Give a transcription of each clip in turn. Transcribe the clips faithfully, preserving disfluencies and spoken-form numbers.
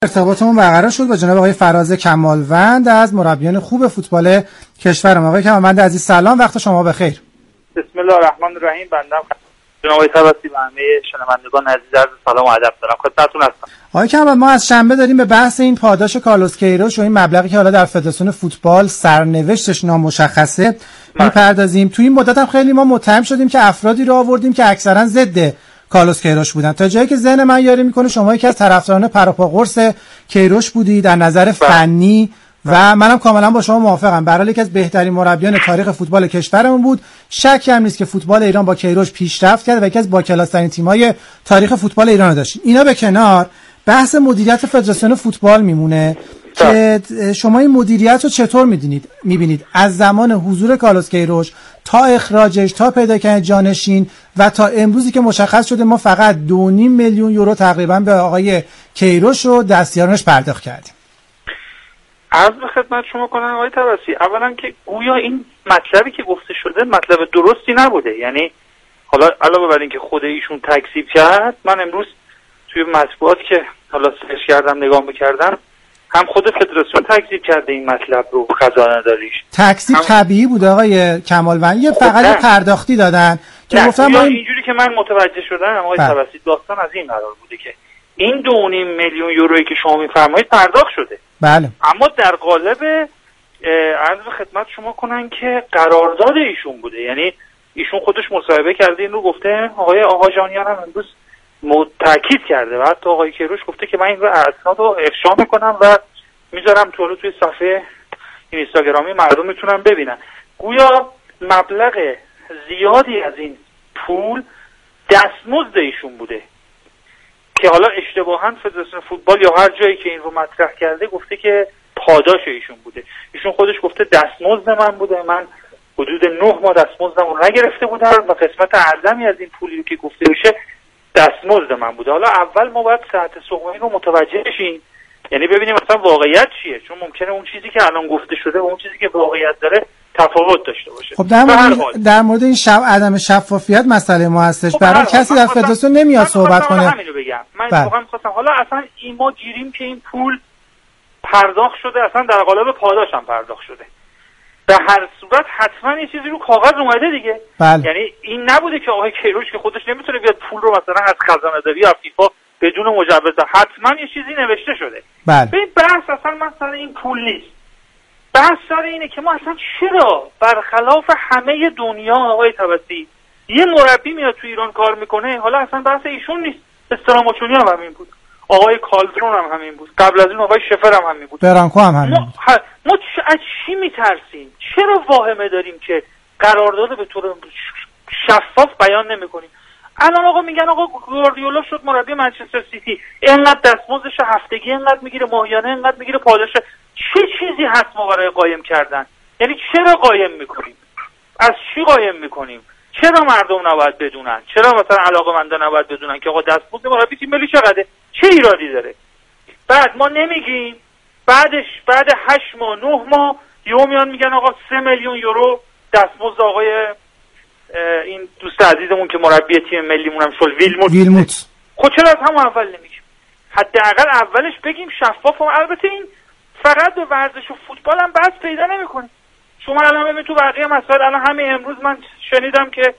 ارتباطمون برقرار شد با جناب آقای فراز کمالوند از مربیان خوب فوتبال کشورم. آقای کمالوند عزیز سلام، وقت شما بخیر. بسم الله الرحمن الرحیم. بنده جناب آقای طبسی و همه شنوندگان عزیز عرض سلام و ادب دارم. خدمتتون هستم. آقای کمالوند، ما از شنبه داریم به بحث این پاداش کارلوس کیروش و این مبلغی که حالا در فدراسیون فوتبال سرنوشتش نامشخصه میپردازیم. تو این مدت هم خیلی ما متهم شدیم که افرادی رو آوردیم که اکثرا ضد کارلوس کیروش بودن. تا جایی که ذهن من یاری میکنه شما یکی از طرفداران پروپا قرص کیروش بودید در نظر فنی و منم کاملا با شما موافقم. به هر حال یکی از بهترین مربیان تاریخ فوتبال کشورمون بود. شکی هم نیست که فوتبال ایران با کیروش پیشرفت کرد و یکی از باکلاس‌ترین تیم‌های تاریخ فوتبال ایران رو داشت. اینا به کنار، بحث مدیریت فدراسیون فوتبال میمونه که شما این مدیریت رو چطور می‌بینید؟ می‌بینید از زمان حضور کارلوس کیروش تا اخراجش تا پیدا کردن جانشین و تا امروزی که مشخص شده ما فقط دو و نیم میلیون یورو تقریبا به آقای کیروش و دستیارانش پرداخت کردیم. عرض به خدمت شما کنم آقای طبسی، اولا که گویا این مطلبی که گفته شده مطلب درستی نبوده. یعنی حالا علاوه بر اینکه خود ایشون تکذیب کرد، من امروز توی مطبوعات که حالا سرچ کردم نگاه می‌کردم، هم خود فدراسیون تکذیب کرده این مطلب رو، خزانه داریش. تکذیب هم... طبیعی بوده آقای کمالوند، یه فقط نه. پرداختی دادن که گفتم ما این... اینجوری که من متوجه شدم آقای طبسی، داستان از این قرار بوده که این دو و نیم میلیون یورویی که شما میفرمایید پرداخت شده. بله. اما در قالب عرض به خدمت شما کنن که قرارداد ایشون بوده. یعنی ایشون خودش مصاحبه کرده، این رو گفته. آقای آقا جانیان هم امروز تاکید کرده و حتی آقای کیروش گفته که من این رو اسناد رو افشا میکنم و میذارم تو توی صفحه اینستاگرامی مردم میتونن ببینن. گویا مبلغ زیادی از این پول دستمزد ایشون بوده که حالا اشتباها فدراسیون فوتبال یا هر جایی که این رو مطرح کرده گفته که پاداش ایشون بوده. ایشون خودش گفته دستمزد من بوده، من حدود نه ماه دستمزدم رو نگرفته بودم و قسمت اعظمی از این پولی که گفته میشه دستمزد من بوده. حالا اول ما باید ساعت صحبانی رو متوجه بشیم، یعنی ببینیم مثلا واقعیت چیه، چون ممکنه اون چیزی که الان گفته شده و اون چیزی که واقعیت داره تفاوت داشته باشه. خب در مورد در مورد این شب عدم شفافیت مسئله ما هستش. خب برای کسی در فدراسیون نمیاد صحبت کنه. من همین رو بگم. من واقعا می‌خواستم حالا اصلا این ما گیریم که این پول پرداخت شده، اصلا در قالب پاداش هم پرداخت شده. به هر صورت حتما یه چیزی رو کاغذ اومده دیگه. بله. یعنی این نبوده که آقای کیروش که خودش نمیتونه بیاد پول رو مثلا از خزانه‌داری یا فیفا بدون مجوز، حتما یه چیزی نوشته شده. بله. ببین بحث اصلا مثلا این پول نیست. بحث سر اینه که ما اصلا چرا برخلاف همه دنیا آقای طبسی یه مربی میاد تو ایران کار میکنه، حالا اصلا بحث ایشون نیست، استراموچونی هم همین بود، آقای کالدرون هم همین بود، قبل از این آقای شفر هم همین بود، برانکو هم همین بود. ما, ما چ... از چی میترسیم؟ چرا واهمه داریم که قرارداد به طور شفاف بیان نمیکنیم؟ الان آقا میگن آقا گواردیولا شد مربی منچستر سیتی، اینقدر دستمزدش هفتگی اینقدر میگیره، ماهیانه اینقدر میگیره، پاداش. چه چیزی هست ما برای قایم کردن؟ یعنی چرا قایم میکنیم؟ از چی قایم میکنیم؟ چرا مردم نباید بدونن؟ چرا مثلا علاقه‌مندان نباید بدونن که آقا دستمزد مربی تیم ملی چقدره؟ چه ایرادی داره؟ بعد ما نمیگیم، بعدش بعد هشت ماه نه ماه یهو میان میگن آقا سه میلیون یورو دستمزد آقای این دوست عزیزمون که مربی تیم ملیمون هم شد، ویلموت. ویلموت. خب چرا از همون اول نمیگیم؟ حداقل اولش بگیم شفاف. و البته این فقط به ورزش و فوتبال هم بحث پیدا نمیکنه. شما الان ببین تو بقیه مسائل، الان همین امروز من شنیدم که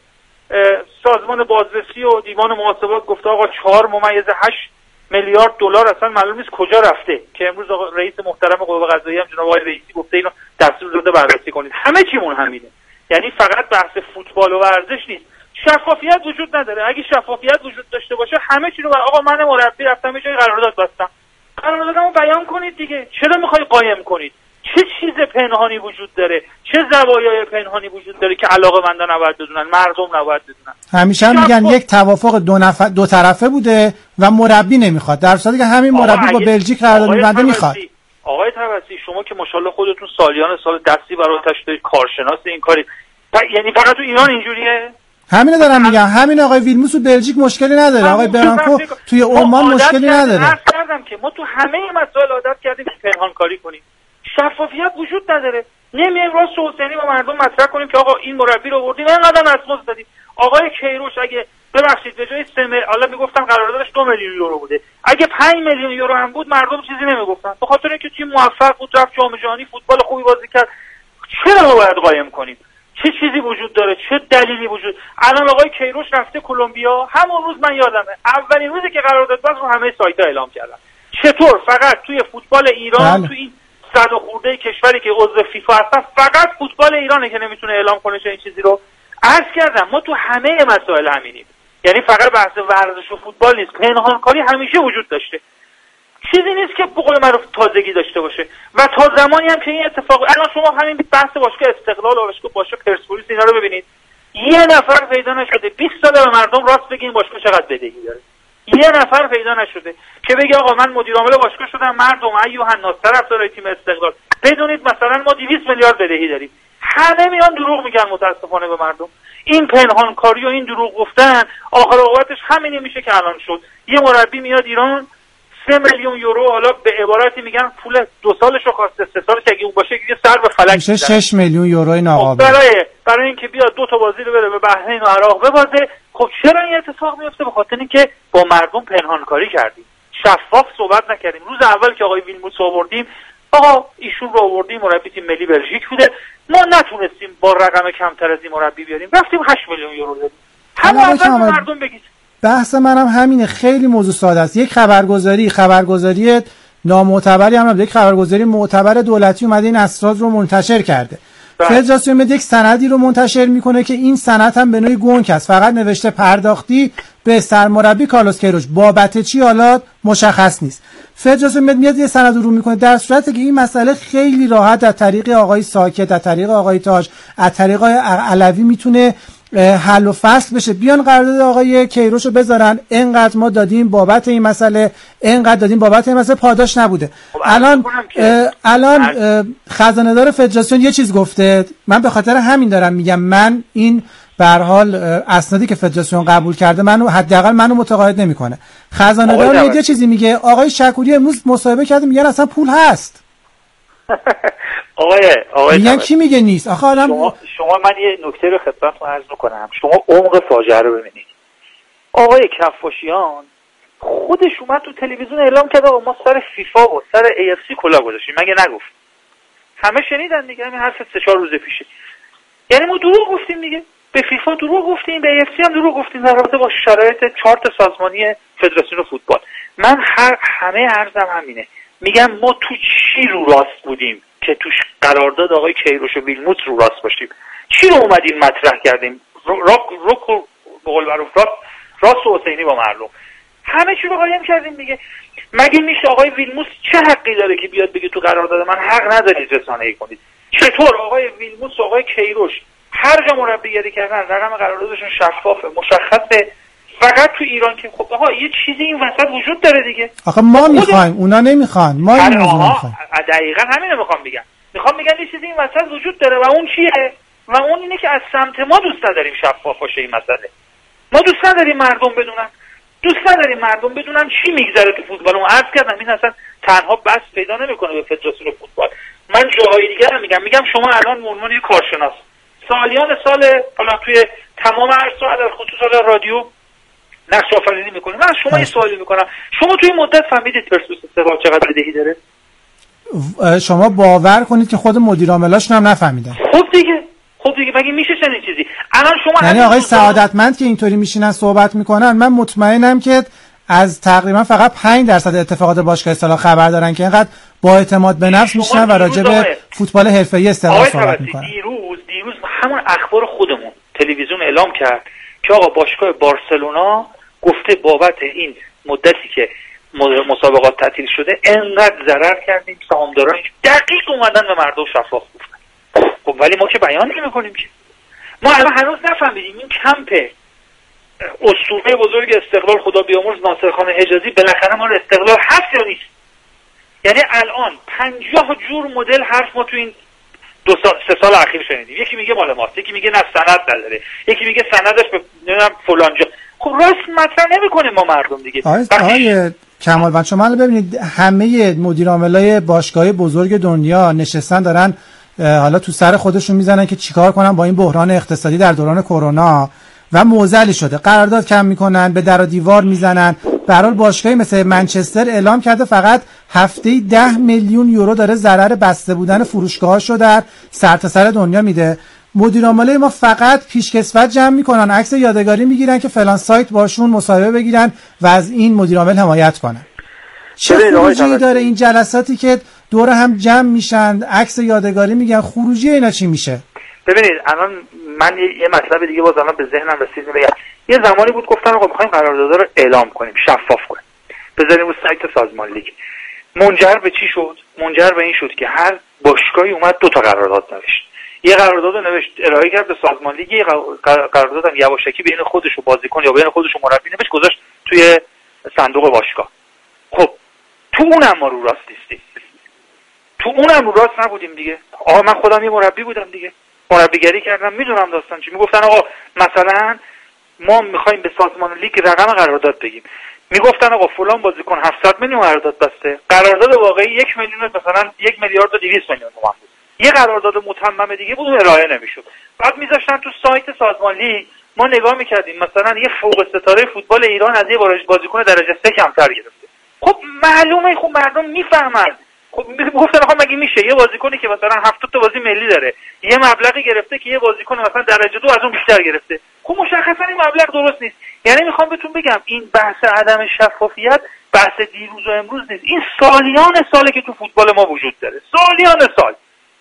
سازمان بازرسی و دیوان محاسبات گفته آقا چهار ممیز هشت میلیارد دلار اصلا معلوم نیست کجا رفته، که امروز آقا رئیس محترم قوه قضاییه هم جناب آقای رئیسی گفته اینو دستور داده بررسی کنید. همه چیمون همینه. یعنی فقط بحث فوتبال و ورزش نیست، شفافیت وجود نداره. اگه شفافیت وجود داشته باشه همه چی رو بر آقا من مربی رفتم یه جای قرارداد بستم، قراردادمو بیان کنید دیگه. چرا میخوای قایم کنید؟ چه چیز پنهانی وجود داره؟ چه زوایای پنهانی وجود داره که علاقه‌مندان نباید بدونن، مردم نباید بدونن؟ همیشه هم میگن یک توافق دو نفر دو طرفه بوده و مربی نمیخواد، در صورتی که همین مربی با بلژیک قرارداد می‌بنده میخواد. آقای طبسی شما که ماشاءالله خودتون سالیان سال دستی برای آتش دارید، کارشناس این کاری، یعنی فقط تو ایران اینجوریه؟ همینو دارم میگم. همین آقای ویلموس تو بلژیک مشکلی نداره، آقای برانکو توی عمان مشکلی نداره. عرض کردم که ما تو همه مسائل عادت کردیم پنهان کاری کنیم. شفافیت وجود نداره. نمیایم راست حسینی با مردم مطرح کنیم که آقا این مربی رو آوردیم اینقدر نسموز دادیم. آقای کیروش اگه ببخشید به جای سه مل... حالا میگفتم قراردادش دو میلیون یورو بوده، اگه پنج میلیون یورو هم بود مردم چیزی نمیگفتن، به خاطر اینکه تیم موفق بود، رفت جام جهانی، فوتبال خوبی بازی کرد. چرا ما باید قایم کنیم؟ چه چیزی وجود داره؟ چه دلیلی وجود؟ الان آقای کیروش رفته کلمبیا، همون روز من یادمه اولین روزی که قرارداد بست رو همه سایت‌ها اعلام کردن. چطور فقط توی فوتبال ایران بله. توی این صد و خورده کشوری که عضو فیفا هستن فقط فوتبال ایرانه که نمیتونه اعلام کنه چه این چیزی رو؟ عرض کردم ما تو همه مسائل همینیم. یعنی فقط بحث ورزش و فوتبال نیست، پنهانکاری همیشه وجود داشته. چیزی نیست که به قول معروف تازگی داشته باشه. و تا زمانی هم که این اتفاق، الان شما همین بحث باشگاه استقلال و باشگاه باشگاه پرسپولیس اینا رو ببینید، یه نفر پیدا نشده بیست سال به مردم راست بگه این باشگاه چقدر بدهی داره. یه نفر پیدا نشده که بگه آقا من مدیر عامل باشگاه شدم، مردم ایوهن ناس طرفدار تیم استقلال بدونید مثلا ما دویست میلیارد بدهی داریم. همه میان دروغ میگن متاسفانه به مردم. این پنهانکاری و این دروغ گفتن آخر عاقبتش همینی میشه که الان شد. یه مربی میاد ایران سه میلیون یورو، حالا به عبارتی میگن پول دو سالشو خواسته، سه سالش اگه اون باشه دیگه سر به فلک میشه. شش میلیون یورو ناقابل. برای برای اینکه بیاد دو تا بازی رو بره به بحرین و عراق ببازه. خب چرا این اتفاق میفته؟ به خاطر اینکه با مردم پنهانکاری کردیم، شفاف صحبت نکردیم. روز اول که آقای ویلموتس آوردیم، آقا ایشون رو آوردیم، مربی تیم ملی بلژیک بوده، ما نتونستیم با رقم کمتر از این مربی بیاریم، رفتیم هشت میلیون یورو دادیم. همه اول مردم بگید. بحث منم همینه، خیلی موضوع ساده است. یک خبرگزاری خبرگزاری نامعتبری هم یک خبرگزاری معتبر دولتی اومده این اسناد رو منتشر کرده. فدراسیون ملی یک سندی رو منتشر میکنه که این سند هم به نوعی گنگ است، فقط نوشته پرداختی به سرمربی کارلوس کیروش، بابت چی حالا مشخص نیست. فدراسیون ملی میاد یه سند رو میکنه، در صورتی که این مسئله خیلی راحت از طریق آقای ساکت، از طریق آقای تاج، از طریق آقای علوی میتونه حل و فصل بشه. بیان قرارداد آقای کیروش رو بذارن، اینقدر ما دادیم بابت این مسئله، اینقدر دادیم بابت این مسئله، پاداش نبوده. الان الان خزانه دار فدراسیون یه چیز گفته، من به خاطر همین دارم میگم، من این به هر حال اسنادی که فدراسیون قبول کرده منو حداقل منو متقاعد نمیکنه. خزانه دار یه چیزی میگه، آقای شکوری امروز مصاحبه کرده میگن اصلا پول هست. آقای آقای میگن کی میگه نیست؟ آخه الان شما شما من یه نکته رو خدمتتون عرض میکنم، شما عمق فاجعه رو ببینید. آقای کفاشیان خودش اومد تو تلویزیون اعلام کرد آقا ما سر فیفا و سر ای اف سی کلا گذاشتیم، مگه نگفت؟ همه شنیدن دیگه، همین حرف سه چهار روز پیشه. یعنی ما دروغ گفتیم دیگه، به فیفا دروغ گفتیم، به ای اف سی هم دروغ گفتیم در رابطه با شرایط چارت سازمانی فدراسیون فوتبال. من هر همه عرضم همینه، میگم ما تو چی رو راست بودیم که توش قرارداد آقای کیروش و ویلموتس رو راست باشیم؟ چی رو اومدیم مطرح کردیم؟ راک روک و بقول معروف راست راست و حسینی با مردم همه چی رو قایم کردیم دیگه. مگه میشه آقای ویلموتس چه حقی داره که بیاد بگه تو قرارداد من حق ندارید رسانه‌ای کنید؟ چطور آقای ویلموتس و آقای کیروش هر جا مربیگری کردن رقم قراردادشون شفافه، مشخصه، فقط تو ایران که خب آقا یه چیزی این وسط وجود داره دیگه. آخه ما میخوایم، اونا نمیخوان، ما این موضوع میخوایم. دقیقاً همینو میخوام بگم. میخوام بگم یه چیزی این وسط وجود داره و اون چیه؟ و اون اینه که از سمت ما دوست نداریم شفاف باشه این مسئله. ما دوست نداریم مردم بدونن. دوست نداریم مردم بدونن چی میگذره تو فوتبال. اون عرض کردم این اصلا تنها بس پیدا نمیکنه به فدراسیون فوتبال. من جاهای دیگه هم میگم میگم شما الان به عنوان یک کارشناس سالیان سال حالا توی تمام عرصه‌ها در خصوص رادیو نقش آفرینی میکنه. من از شما یه سوالی میکنم، شما توی مدت فهمیدید پرسپولیس استقلال چقدر بدهی داره؟ شما باور کنید که خود مدیر عاملاشون هم نفهمیدن. خب دیگه خب دیگه مگه میشه چنین چیزی؟ الان شما یعنی آقای سعادتمند که اینطوری میشینن صحبت میکنن، من مطمئنم که از تقریبا فقط پنج درصد اتفاقات باشگاه استقلال خبر دارن که اینقدر با اعتماد به نفس میشنن و راجع به فوتبال حرفه‌ای استقلال صحبت میکنن. دیروز دیروز همون اخبار خودمون تلویزیون اعلام کرد که آقا باشگاه بارسلونا گفته بابت این مدتی که مسابقات تعطیل شده انقدر ضرر کردیم، سهامدارانش دقیق اومدن به مردم شفاف گفتن. خب ولی ما که بیان نمی‌کنیم که. ما الان هنوز نفهمیدیم این کمپ اسطوره بزرگ استقلال خدا بیامرز ناصرخان حجازی بالاخره ما استقلال هست یا نیست؟ یعنی الان پنجاه جور مدل حرف ما تو این دو سال سه سال اخیر شنیدیم. یکی میگه مال ماست، یکی میگه نه سند نداره، یکی میگه سندش به نمیدونم فلان جا. خب راست مطرح نمی‌کنیم ما مردم دیگه. آقای کمالوند شما الان ببینید همه مدیر عاملای باشگاه بزرگ دنیا نشستن دارن حالا تو سر خودشون میزنن که چیکار کنن با این بحران اقتصادی در دوران کرونا و معضلی شده، قرارداد کم میکنن، به در و دیوار میزنن. به هر حال باشگاهی مثل منچستر اعلام کرده فقط هفته‌ای ده میلیون یورو داره ضرر بسته بودن فروشگاهاشو در سرتاسر دنیا میده. مدیر عاملای ما فقط پیشکسوت جمع میکنن، عکس یادگاری میگیرن که فلان سایت باشون مصاحبه بگیرن و از این مدیر عامل حمایت کنن. چه خروجی داره این جلساتی که دور هم جمع میشن عکس یادگاری میگن؟ خروجی اینا چی میشه؟ ببینید الان من یه مطلب دیگه باز الان به ذهنم رسید بگم. یه زمانی بود گفتن آقا می‌خوایم قراردادها رو اعلام کنیم، شفاف کنیم، بذاریم رو سایت سازمان لیگ. منجر به چی شد؟ منجر به این شد که هر باشگاهی اومد دو تا قرارداد نوشت. یه قرارداد نوشت ارائه کرد به سازمان لیگ، یه قرارداد هم یواشکی بین خودش و بازیکن یا بین خودش و مربی نوشت گذاشت توی صندوق باشگاه. خب تو اونم ما رو راست نیستیم، تو اونم رو راست نبودیم دیگه. آقا من خودم یه مربی بودم دیگه، مربیگری کردم، میدونم داستان چی. میگفتن آقا مثلا ما میخوایم به سازمان لیگ رقم قرارداد بگیم، میگفتن آقا فلان بازیکن هفتصد میلیون قرارداد بسته، قرارداد واقعی یک میلیون مثلا یک میلیارد و دویست میلیون تومان بود، یه قرارداد متمم دیگه بود ارائه نمیشد. بعد میذاشتن تو سایت سازمان لیگ، ما نگاه میکردیم مثلا یه فوق ستاره فوتبال ایران از یه بازیکن درجه سه کمتر گرفته. خب معلومه، خب مردم میفهمن. خب میگفتن آقا مگه میشه یه بازیکنی که مثلا هفتاد تا بازی ملی داره یه مبلغی گرفته که یه بازیکن مثلا درجه دو از اون بیشتر گرفته؟ خب مشخصا این مبلغ درست نیست. یعنی میخوام بهتون بگم این بحث عدم شفافیت بحث دیروز و امروز نیست، این سالیان ساله که تو فوتبال ما وجود داره، سالیان سال.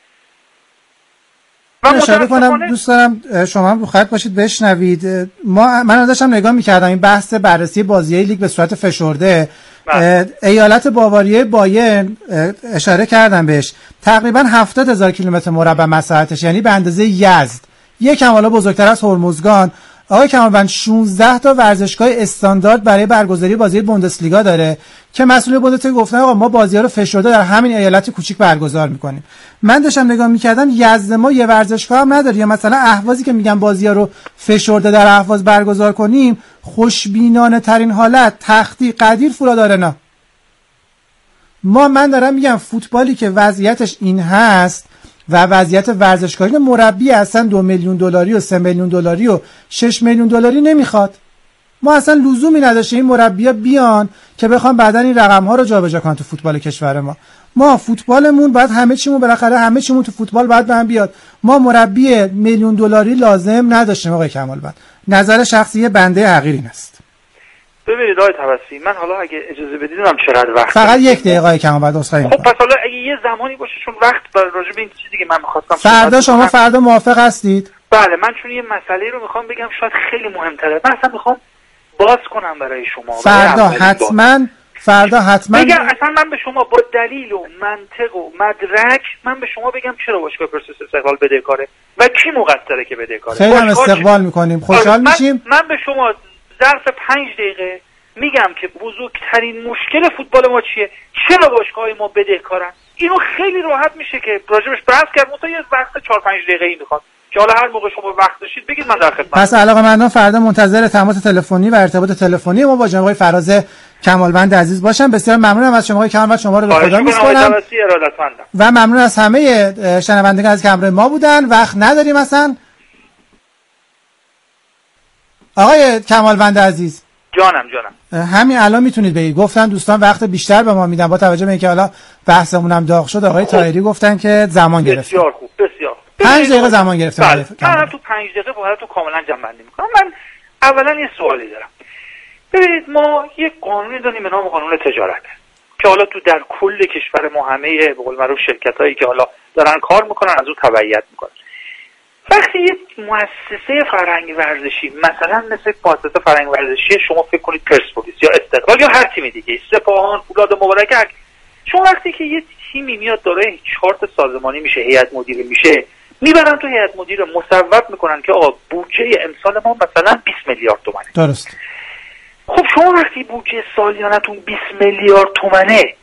من اشاره کنم دوست دارم شما هم رو خط باشید بشنوید. ما من داشتم نگاه میکردم این بحث بررسی بازی‌های لیگ به صورت فشرده. ایالت باواریه بایرن اشاره کردم بهش، تقریبا هفتاد هزار کیلومتر مربع مساحتش، یعنی به اندازه یزد، یکم حالا بزرگتر از هرمزگان. آقای کمالوند شانزده تا ورزشگاه استاندارد برای برگزاری بازی بوندسلیگا داره که مسئول بوندسلیگا گفتن آقا ما بازی‌ها رو فشرده در همین ایالت کوچیک برگزار می‌کنیم. من داشتم نگاه می‌کردم یزد ما یه ورزشگاه هم نداره، یا مثلا اهوازی که میگن بازی‌ها رو فشرده در اهواز برگزار کنیم، خوشبینانه ترین حالت تختی قدیر فولاد آرنا. ما من دارم میگم فوتبالی که وضعیتش این هست و وضعیت ورزشکاری مربی اصلا دو میلیون دلاری و سه میلیون دلاری و شش میلیون دلاری نمیخواد. ما اصلا لزومی نداشته این مربی‌ها بیان که بخوام بعدن این رقم‌ها رو جابجا کنن تو فوتبال کشور ما. ما فوتبالمون باید همه چیمون بالاخره همه چیمون تو فوتبال باید به هم بیاد. ما مربی میلیون دلاری لازم نداشتیم آقای کمالوند. نظر شخصی بنده حقیر این است. ببینید آقای طبسی، من حالا اگه اجازه بدید من چقدر وقت فقط یک دقیقه آقای کمالوند عذرخواهی می‌کنم. خب پس حالا اگه یه زمانی باشه چون وقت برای راجع به این چیزی که من می‌خواستم فردا شما فردا موافق هستید؟ بله، من چون یه مسئله رو می‌خوام بگم شاید خیلی مهم‌تره، من اصلا می‌خوام باز کنم برای شما. فردا حتما فردا حتما بگم اصلا من به شما با دلیل و منطق و مدرک من به شما بگم چرا باشگاه پرسپولیس استقلال بدهکاره و کی مقصره که بدهکاره. خیلی هم استقبال می‌کنیم، خوشحال میشیم. من به شما ظرف پنج دقیقه میگم که بزرگترین مشکل فوتبال ما چیه، چرا باشگاه ما بدهکارن. اینو خیلی راحت میشه که راجبش بحث کرد. مثلا یه وقت چهار پنج دقیقه‌ای میخواد که حالا هر موقع شما وقت داشتید بگید من در خدمت. پس علاقه‌مندان فردا منتظر تماس تلفنی و ارتباط تلفنی ما با جناب آقای فراز کمالوند عزیز باشم. بسیار ممنونم از شما آقای کمالوند، شما رو به خدا میسپارم و ممنون از همه شنوندگان از که همراه ما بودن. وقت نداریم اصلا. آقای کمالوند عزیز، جانم جانم همین الان میتونید بگید. گفتن دوستان وقت بیشتر به ما میدن با توجه به اینکه حالا بحثمون هم داغ شد. آقای طاهری گفتن که زمان گرفت. بسیار خوب، بسیار پنج دقیقه زمان گرفتم. بله. من تو پنج دقیقه با تو کاملا جمع‌بندی میکنم. من اولا یه سوالی دارم. ببینید ما یه قانونی داریم به نام قانون تجارت که حالا تو در کل کشور ما همه به قول معروف شرکتایی که حالا دارن کار میکنن از اون تبعیت میکنن. وقتی یه مؤسسه فرهنگ ورزشی مثلا مثل مؤسسه فرهنگ ورزشی شما فکر کنید پرسپولیس یا استقلال یا هر تیم دیگه، سپاهان، فولاد مبارک، شما وقتی که یه تیمی میاد داره چارت سازمانی میشه، هیئت مدیره میشه، میبرن تو هیئت مدیره مصوب میکنن که آقا بودجه امسال ما مثلا بیست میلیارد تومانه. درست. خب شما وقتی بودجه سالیانتون بیست میلیارد تومانه،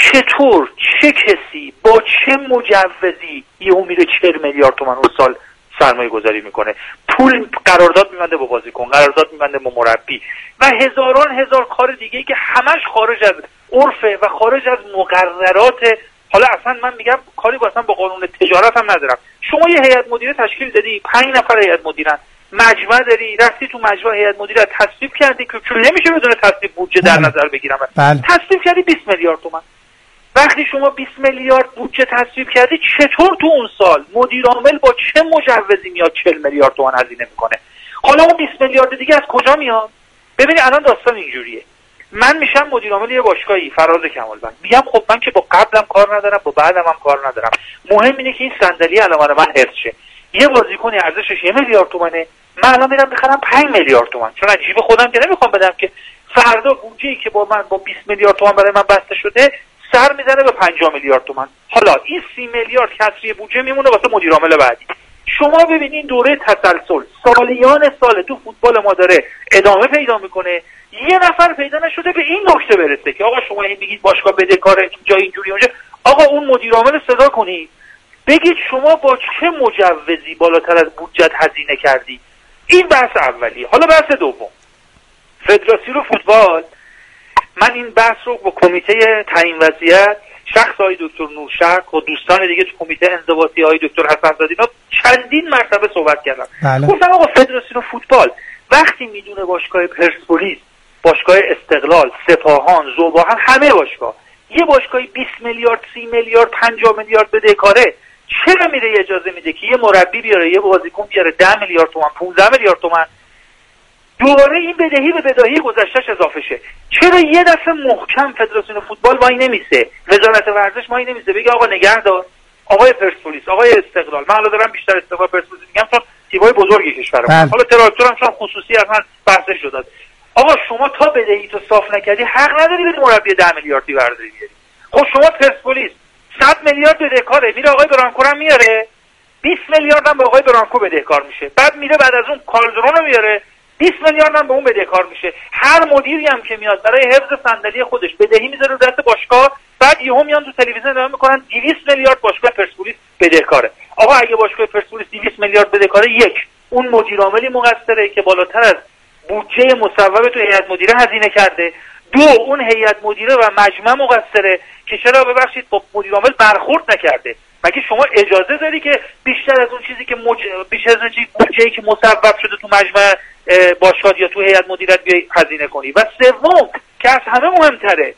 چطور چه کسی با چه مجوزی یهو میره چهل میلیارد تومان اون سال سرمایه گذاری میکنه، پول قرارداد میبنده با بازیکن، قرارداد میبنده با مربی و هزاران هزار کار دیگه که همش خارج از عرفه و خارج از مقررات. حالا اصلا من میگم کاری با اصلا با قانون تجارت هم ندارم. شما یه هیئت مدیره تشکیل دادی، پنج نفر هیئت مدیرن، مجمع داری، رفتی تو مجمع هیئت مدیره تصویب کردی که چون نمیشه بدون تصویب بودجه در نظر بگیرم، تصویب کردی بیست میلیارد تومان. وقتی شما بیست میلیارد بودجه تصویب کردی، چطور تو اون سال مدیر عامل با چه مجوزی میاد چهل میلیارد تومان هزینه میکنه؟ حالا اون بیست میلیارد دیگه از کجا میاد؟ ببینید الان داستان اینجوریه. من میشم مدیر عامل یه باشگاهی، فراز کمالوند، میگم خب من که با قبلم کار ندارم، با بعدم هم کار ندارم، مهم اینه که این صندلی علامت من حفظ شه. یه بازیکنی ارزشش یه میلیارد تومانه، من الان میرم میخرم پنج میلیارد تومان، چون از جیب خودم که نمیخوام بدم که. فردا بودجه‌ای که با من با بیست میلیارد تومان برای من بسته شده سر میزنه به پنجاه میلیارد تومان. حالا این سی میلیارد کسری بودجه میمونه واسه مدیر عامل بعدی. شما ببینید دوره تسلسل سالیان سال تو فوتبال ما داره ادامه پیدا میکنه. یه نفر پیدا نشده به این نکته برسه که آقا شما این میگید باشگاه بدهکاره جای اینجوری اونجا، آقا اون مدیر عامل صدا کنید بگید شما با چه مجوزی بالاتر از بودجت هزینه کردی. این بحث اولی. حالا بحث دوم، فدراسیون فوتبال، من این بحث رو با کمیته تعیین وضعیت شخص های دکتر نورشرق و دوستان دیگه تو کمیته انضباطی های دکتر حسن‌زاده اینا چندین مرتبه صحبت کردم. گفتم آقا فدراسیون فوتبال وقتی میدونه باشگاه پرسپولیس، باشگاه استقلال، سپاهان، ذوباهن، همه باشگاه یه باشگاهی بیست میلیارد، سی میلیارد، پنجاه میلیارد بدهکاره، چرا میره اجازه میده که یه مربی بیاره، یه بازیکن بیاره ده میلیارد تومان، پانزده میلیارد تومان، دوباره این بدهی به بدهی گذشتهش اضافه شه؟ چرا یه دفعه محکم فدراسیون فوتبال وای نمیسه، وزارت ورزش وای نمیسه بگه آقا نگهدار، آقای پرسپولیس، آقای استقلال، من حالا دارم بیشتر استقلال پرسپولیس میگم چون تیمای بزرگی کشورم، حالا تراکتور هم چون خصوصی اصلا بحثش شد، آقا شما تا بدهی تو صاف نکردی حق نداری بری مربی ده میلیاردی برداری بیاری. خب شما پرسپولیس صد میلیارد بدهکاره، میره آقای برانکو رو میاره، بیست میلیارد هم به آقای برانکو بدهکار میشه، بعد میره بعد از اون کالدرون رو میاره، بیست میلیارد هم به اون بدهکار میشه. هر مدیری هم که میاد برای حفظ صندلی خودش بدهی میذاره رو دست باشگاه، بعد یهو میان تو تلویزیون اعلام میکنن دویست میلیارد باشگاه پرسپولیس بدهکاره. آقا اگه باشگاه پرسپولیس دویست میلیارد بدهکاره، یک، اون مدیر عاملی مقصره که بالاتر از بودجه مصوبه تو هیئت مدیره هزینه کرده. دو، اون هیئت مدیره و مجمع مقصره که چرا ببخشید با مدیر عامل برخورد نکرده. مگه شما اجازه داری که بیشتر از اون چیزی که مج... بیشتر از اون چیزی بودجه‌ای که مصوب شده تو مجمع باشگاه یا تو هیئت مدیریت بیای هزینه کنی؟ و سوم که از همه مهمتره،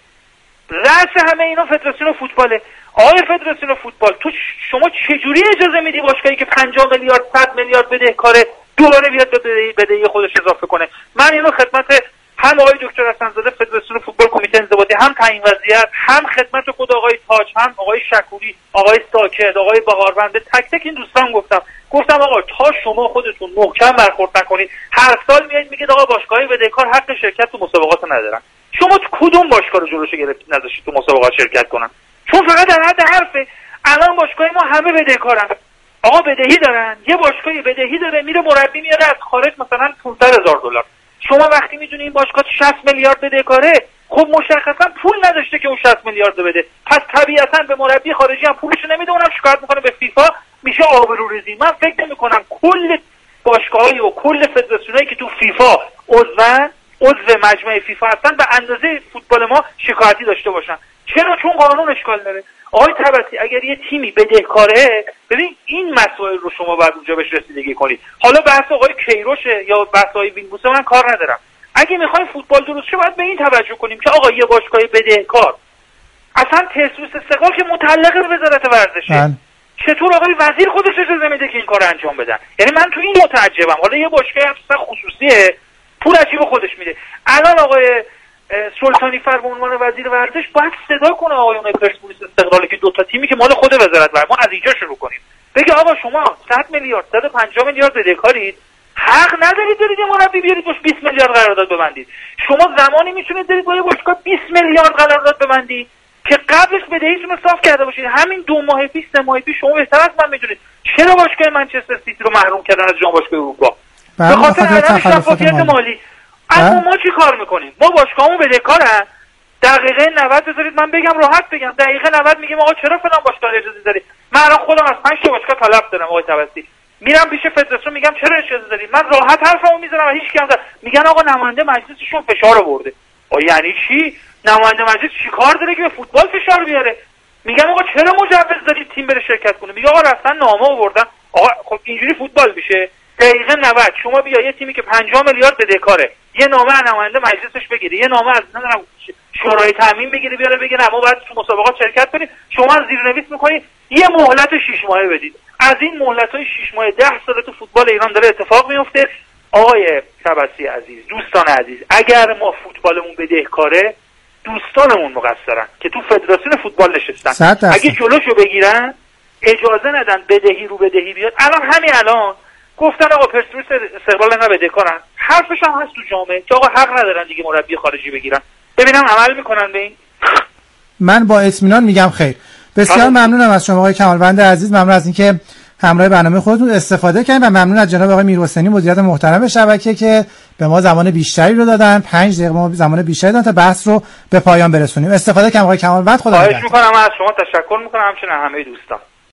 رأس همه اینا فدراسیون فوتباله. آقای فدراسیون فوتبال، تو شما چجوری اجازه میدی باشگاهی که پنجاه میلیارد، صد میلیارد بدهکاره دوباره بیاد به بدهی بدهی خودش اضافه کنه؟ من اینو خدمت هم آقای دکتر حسن‌زاده فدراسیون فوتبال کمیته انضباطی، هم تعیین وضعیت، هم خدمت خود آقای تاج، هم آقای شکوری، آقای ساکت، آقای بهاربنده، تک تک این دوستان گفتم گفتم آقا تا شما خودتون محکم برخورد نکنید، هر سال میایید میگید آقا باشگاهی بدهکار حق شرکت تو مسابقات ندارن. شما تو کدوم باشگاه رو جلوشو گرفتید نذاشتید تو مسابقات شرکت کنن؟ چون فقط در حد حرفه. الان باشگاه ما همه بدهکارن، آقا بدهی دارن، یه باشگاهی بدهی داره میره مربی میاره از خارج مثلا پانصد هزار دلار. شما وقتی میدونی این باشگاه شصت میلیارد بدهکاره، خب مشخصا پول نداشته که اون شصت میلیارد بده، پس طبیعتا به مربی خارجی هم پولش نمیده، اونم شکایت میکنه به فیفا، میشه آبروریزی. من فکر نمیکنم کل باشگاهایی و کل فدراسیونایی که تو فیفا عضو عضو مجمع فیفا هستن به اندازه فوتبال ما شکایتی داشته باشن. چرا؟ چون قانون اشکال داره. آقای طبسی اگر یه تیمی بدهکاره، ببین این مسائل رو شما باید اونجا بهش رسیدگی کنید. حالا بحث آقای کیروشه یا بحث آقای وینبوسه من کار ندارم. اگه میخوایم فوتبال درست شه باید به این توجه کنیم که آقا یه باشگاه بدهکار، اصلا تسویس استقلال که متعلق به وزارت ورزشه، چطور آقای وزیر خودش اجازه میده که این کارو انجام بدن؟ یعنی من تو این متعجبم. حالا یه باشگاه اصلا خصوصیه، پول عجیب خودش میده. الان آقای سلطانی فر به عنوان وزیر ورزش باید صدا کنه آقایون پرسپولیس استقلال که دو تا تیمی که مال خود وزارت ورزش، ما از اینجا شروع کنیم، بگه آقا شما صد میلیارد، صد و پنجاه میلیارد بدهکارید، حق ندارید برید مربی بیارید باش بیست میلیارد قرارداد ببندید. شما زمانی میتونید برید با یه باشگاه بیست میلیارد قرارداد ببندید که قبلش بدهیتون رو صاف کرده باشید. همین دو ماه پیش، سه ماه پیش شما بهتر از من میدونید چرا باشگاه منچستر سیتی رو محروم کردن از جام باشگاه اروپا، به خاطر عدم شفافیت مالی. اما ما چی کار میکنیم؟ ما باشگاهمون بدهکارن، دقیقه نود بذارید من بگم راحت بگم، دقیقه نود میگیم آقا چرا فلان باشگاه اجازه دارید. من الان خودم از پنج تا باشگاه طلب دارم آقای طبسی، میرم پیش فدراسیون میگم چرا اجازه دادید؟ من راحت حرفمو میزنم و هیچ کم. میگن آقا نماینده مجلسشون فشار آورده. آ یعنی چی؟ نماینده مجلس چیکار داره که به فوتبال فشار بیاره؟ میگم آقا چرا مجوز دادید تیم بره شرکت کنه؟ میگه آقا رفتن نامه آوردن. آقا خب اینجوری فوتبال میشه؟ دقیقه نود شما بیا یه تیمی که پنجاه میلیارد بدهکاره یه نامه از نماینده مجلسش بگیره، یه نامه از نمیدونم شورای تامین بگیره بیاره بگه نه ما باید تو مسابقات شرکت کنیم، شما زیرنویس میکنید یه مهلت شش ماهه بدید. از این مهلت‌های شش ماهه ده سال تو فوتبال ایران داره اتفاق میفته. آقای طبسی عزیز، دوستان عزیز، اگر ما فوتبالمون بدهکاره دوستانمون مقصرن که تو فدراسیون فوتبال نشستن. اگه جلوشو بگیرن اجازه ندن بدهی رو بدهی بیاد. الان همین الان گفتن آقا پرسپولیس استقلال انقدر بدهکارن، حرفش هم هست تو جامعه که آقا حق ندارن دیگه مربی خارجی بگیرن. ببینم عمل میکنن به این. من با اطمینان میگم خیر. بسیار ممنونم از شما آقای کمالوند عزیز، ممنون از اینکه همراه برنامه خودتون استفاده کردین و ممنون از جناب آقای میرحسینی مدیریت محترم شبکه که به ما زمان بیشتری رو دادن. پنج دقیقه ما زمان بیشتری دادن تا بحث رو به پایان برسونیم. استفاده کردم آقای کمالوند. خدا نگهدار. خواهش میکنم از شما، تشکر میکنم همچنین همه دوستان.